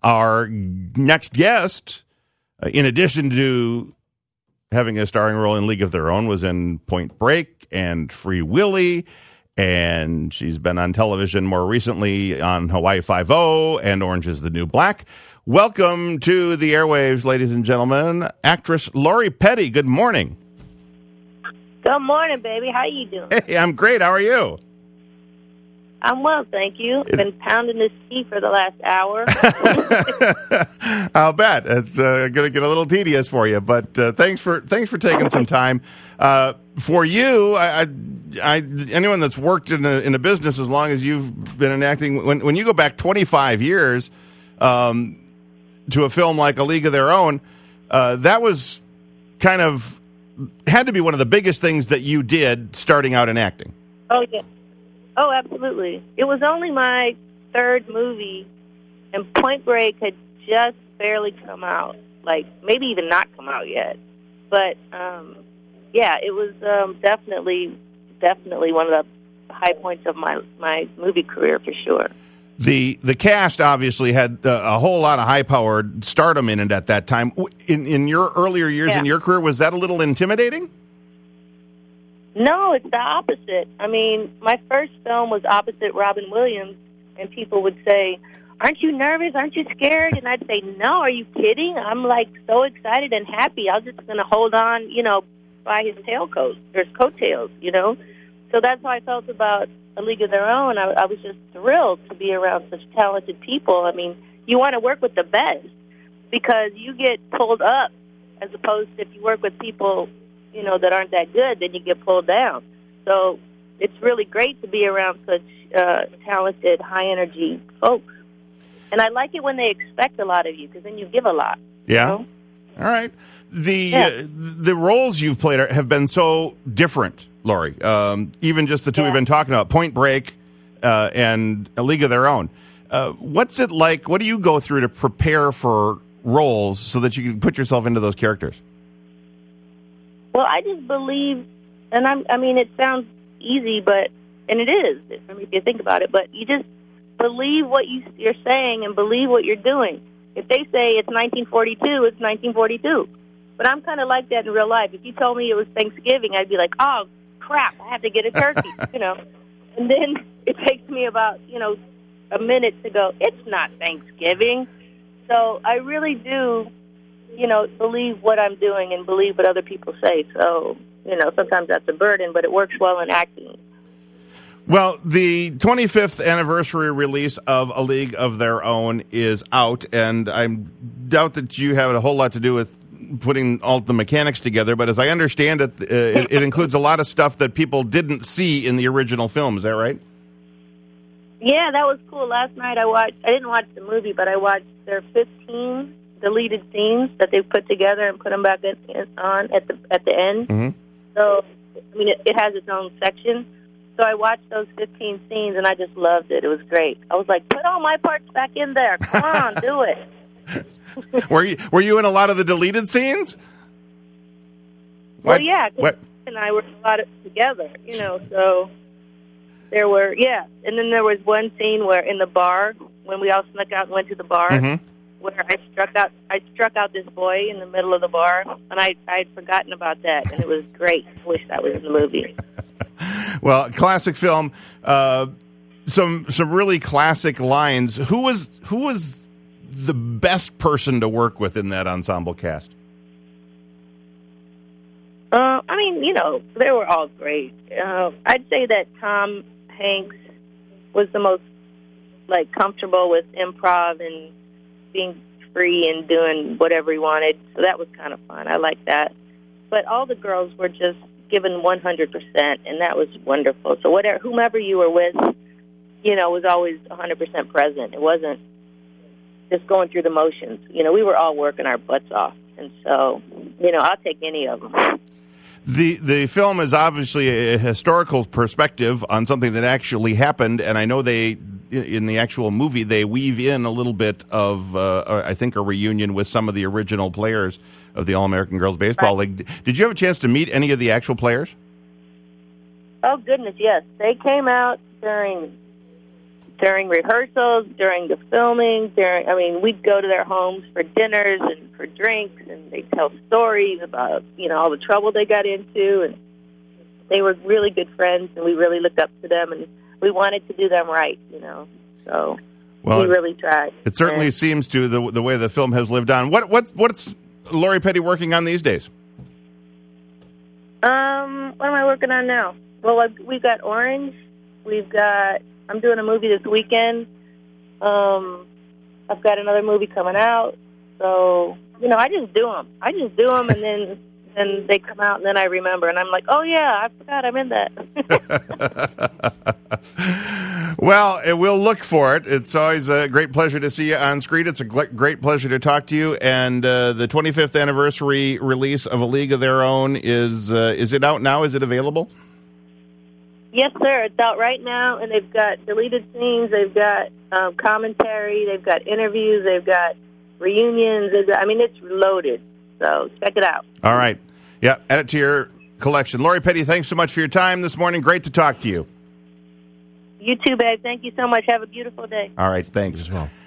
Our next guest, in addition to having a starring role in League of Their Own, was in Point Break and Free Willy, and she's been on television more recently on Hawaii Five-0 and Orange is the New Black. Welcome to the airwaves, ladies and gentlemen, actress Lori Petty. Good morning. Good morning, baby. How you doing? Hey, I'm great. How are you? I'm well, thank you. Been pounding this tea for the last hour. I'll bet it's going to get a little tedious for you, but thanks for taking some time. For you, anyone that's worked in a business as long as you've been in acting, when you go back 25 years to a film like A League of Their Own, that was kind of had to be one of the biggest things that you did starting out in acting. Oh yeah. Oh, absolutely. It was only my third movie, and Point Break had just barely come out, like maybe even not come out yet. But, yeah, it was definitely one of the high points of my movie career for sure. The cast obviously had a whole lot of high-powered stardom in it at that time. In your earlier years in your career, was that a little intimidating? No, it's the opposite. I mean, my first film was opposite Robin Williams, and people would say, "Aren't you nervous? Aren't you scared?" And I'd say, "No, are you kidding? I'm like so excited and happy. I was just going to hold on, by his tailcoat or his coattails, So that's how I felt about A League of Their Own. I was just thrilled to be around such talented people. I mean, you want to work with the best because you get pulled up as opposed to if you work with people that aren't that good, then you get pulled down. So it's really great to be around such talented, high-energy folks. And I like it when they expect a lot of you, because then you give a lot. Yeah. All right. The roles you've played have been so different, Lori. Even just the two we've been talking about, Point Break and A League of Their Own. What's it like? What do you go through to prepare for roles so that you can put yourself into those characters? Well, I just believe, and I mean, it sounds easy, and it is, if you think about it, but you just believe what you're saying and believe what you're doing. If they say it's 1942, it's 1942. But I'm kind of like that in real life. If you told me it was Thanksgiving, I'd be like, oh, crap, I have to get a turkey, And then it takes me about, a minute to go, it's not Thanksgiving. So I really do believe what I'm doing and believe what other people say. So, sometimes that's a burden, but it works well in acting. Well, the 25th anniversary release of A League of Their Own is out, and I doubt that you have a whole lot to do with putting all the mechanics together, but as I understand it, it includes a lot of stuff that people didn't see in the original film. Is that right? Yeah, that was cool. Last night I didn't watch the movie, but I watched their 15 deleted scenes that they put together and put them back on at the end. Mm-hmm. So, I mean, it has its own section. So I watched those 15 scenes, and I just loved it. It was great. I was like, put all my parts back in there. Come on, do it. Were you in a lot of the deleted scenes? Well, yeah, because and I worked a lot of together, so there were, And then there was one scene where in the bar, when we all snuck out and went to the bar, mm-hmm. where I struck out this boy in the middle of the bar, and I'd forgotten about that, and it was great. I wish that was in the movie. Well, classic film. Some really classic lines. Who was the best person to work with in that ensemble cast? I mean, they were all great. I'd say that Tom Hanks was the most comfortable with improv and being free and doing whatever he wanted. So that was kind of fun. I liked that. But all the girls were just given 100%, and that was wonderful. So whomever you were with, was always 100% present. It wasn't just going through the motions. We were all working our butts off, and so, I'll take any of them. The film is obviously a historical perspective on something that actually happened, and I know in the actual movie, they weave in a little bit of, I think, a reunion with some of the original players of the All-American Girls Baseball League. Did you have a chance to meet any of the actual players? Oh, goodness, yes. They came out during during rehearsals, during the filming, we'd go to their homes for dinners and for drinks, and they'd tell stories about, all the trouble they got into, and they were really good friends, and we really looked up to them, and we wanted to do them right, so we really tried. It certainly seems to, the way the film has lived on. What's Lori Petty working on these days? What am I working on now? Well, we've got Orange. I'm doing a movie this weekend. I've got another movie coming out. So, I just do them. And then they come out, and then I remember. And I'm like, oh, yeah, I forgot I'm in that. Well, we'll look for it. It's always a great pleasure to see you on screen. It's a great pleasure to talk to you. And the 25th anniversary release of A League of Their Own is it out now? Is it available? Yes, sir. It's out right now, and they've got deleted scenes. They've got commentary. They've got interviews. They've got reunions. It's loaded. So check it out. All right. Yeah, add it to your collection. Lori Petty, thanks so much for your time this morning. Great to talk to you. You too, babe. Thank you so much. Have a beautiful day. All right. Thanks as well.